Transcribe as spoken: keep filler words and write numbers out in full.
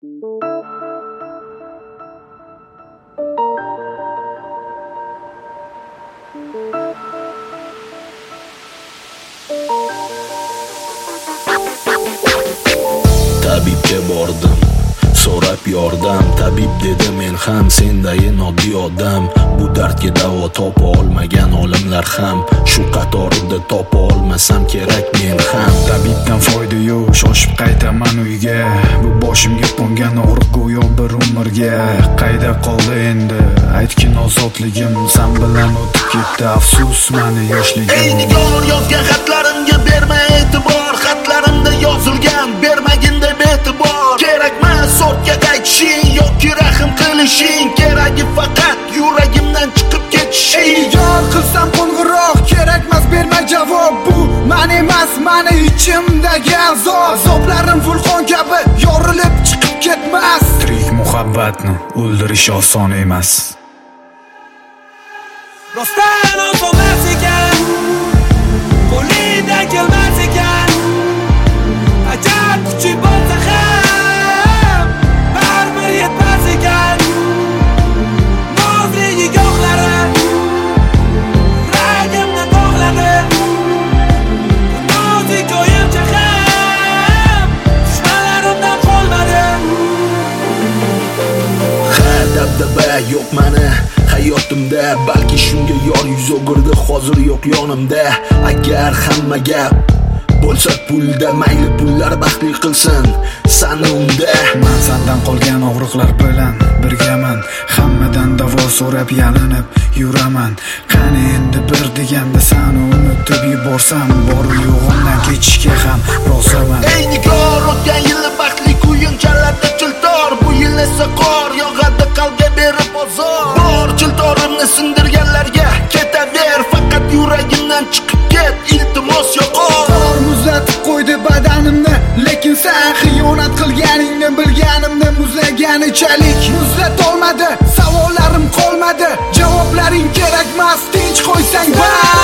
Tabibga bordim, so'rab yordam. Tabib dedi men ham sendayin oddiy odam. Bu dardga davo topa olmagan olimlar ham shu qatorida topa olmasam kerak men ham. Tabibdan foyda yo'q, shoshib qaytaman uyga. Bu boshimga qo'ngan og'riq go'yo bir umrga. Qayda qoldi endi aytgin ozodligim, san bilan o'tib ketdi afsus mani yoshligim. Ey nigor, yozgan xatlarimga berma e'tibor. Xatlarimda yozilgan bermagin deb e'tibor. Kerakmas ortga qaytishing yoki rahm qilishing, keragi faqat yuragimdan chiqib ketishing. Yor qilsam qo'ng'iroq, kerakmas berma javob. Bu men emas, meni ichimdagi azob. Azoblarim vulqon kabi yorilib chiqib ketmas. Tirik muhabbatni o'ldirish oson emas. Rostdan oson ekan, qo'lidan kelmas ekan. Ajab kuchi bo'lsa ham baribir yetmas ekan. Nozli nigohlari yuragimni bog'ladi. Nozik o'yincha ham dushmanlarimdan qolmadi. Ha, dabdaba yo'q mani hayotimda, balki shunga yor yuz o'girdi hozir yo'q yonimda. Agar hamma gap bo'lsa pulda, mayli pullar baxtli qilsin sani unda. Men sendan qolgan og'riqlar bilan birgaman, hammadan davo so'rab yalinib yuraman. Qani endi bir deganda seni unutib yuborsam, bor yo'g'imdan kechishga ham roziman. Ey nigor, o'tgan yili baxtli kuyinchalarda chiltor, bu yil esa qor yog'adi qalbga berib ozor. Bor chiltorimni sindirganlarga ketaver, faqat yuragimdan chiqib ket, iltimos yo'qol. Muzlatib qo'ydi badanimni, lekin sen xiyonat qilganingni bilganimni muzlaganichalik muzlat olmadi. Savollarim qolmadi, javoblaring kerakmas, tinch qo'ysang bas.